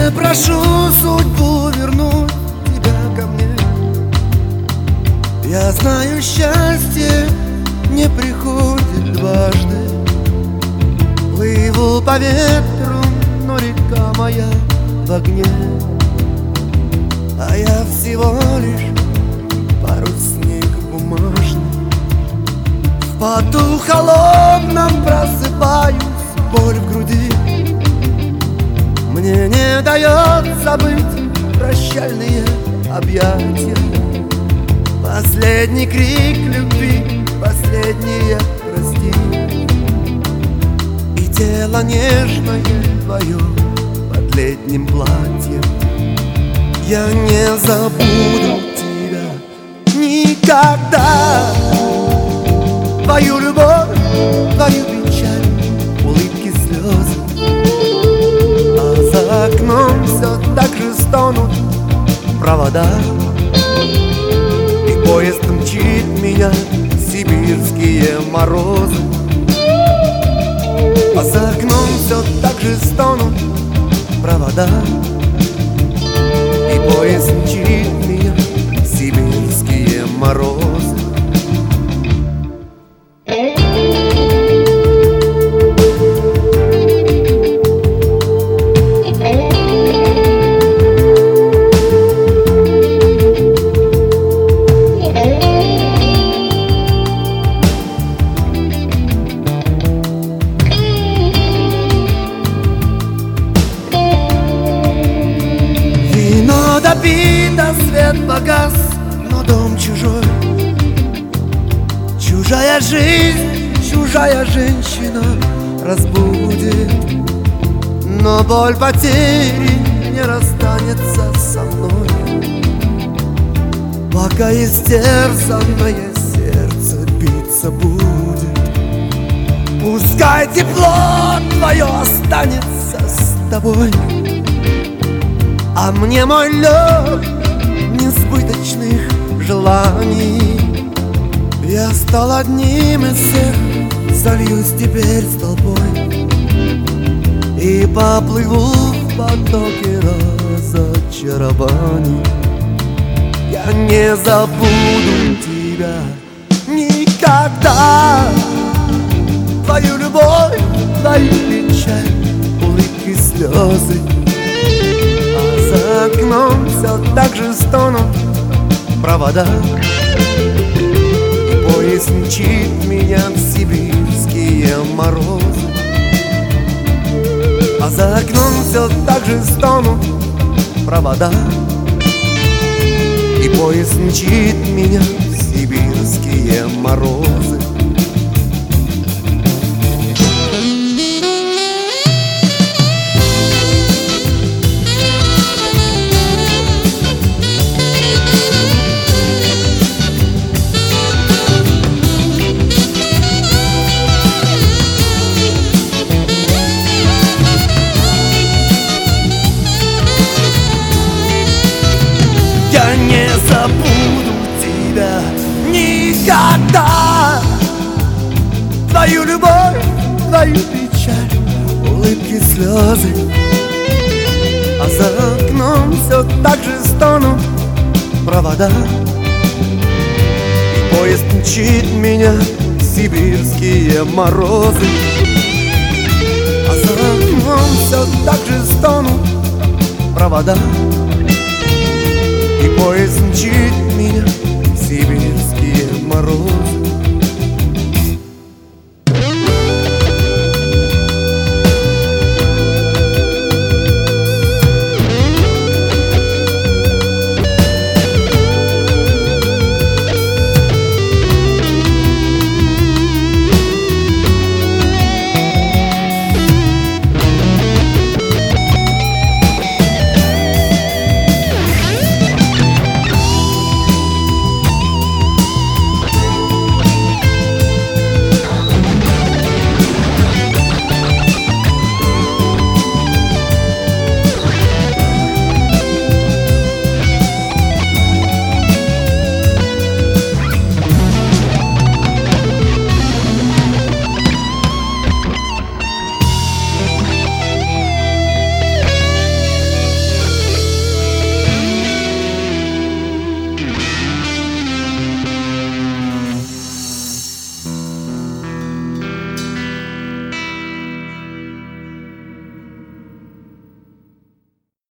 Не прошу судьбу вернуть тебя ко мне. Я знаю, счастье не приходит дважды. Плыву по ветру, но река моя в огне, а я всего лишь парусник бумажный. В поту холодном просыпаюсь, боль в груди мне не дает забыть прощальные объятия. Последний крик любви, последнее прости. И тело нежное твое под летним платьем. Я не забуду тебя никогда. Твою любовь, твою печаль, улыбки, слезы. А за окном все так же стонут провода. И поезд мчит меня в сибирские морозы. А за окном все так же стонут провода. И поезд мчит меня в сибирские морозы. Допито, свет погас, но дом чужой. Чужая жизнь, чужая женщина разбудит. Но боль потери не расстанется со мной, пока истерзанное сердце биться будет. Пускай тепло твое останется с тобой, а мне мой лед несбыточных желаний. Я стал одним из всех, сольюсь теперь с толпой и поплыву в потоке разочарований. Я не забуду тебя никогда. Твою любовь, твою печаль, улыбки, слезы. За окном все так же стонут провода. И поезд мчит меня в сибирские морозы. А за окном все так же стонут провода. И поезд мчит меня в сибирские морозы. Я не забуду тебя никогда. Твою любовь, твою печаль, улыбки, слезы. А за окном все так же стонут провода. И поезд мчит меня в сибирские морозы. А за окном все так же стонут провода.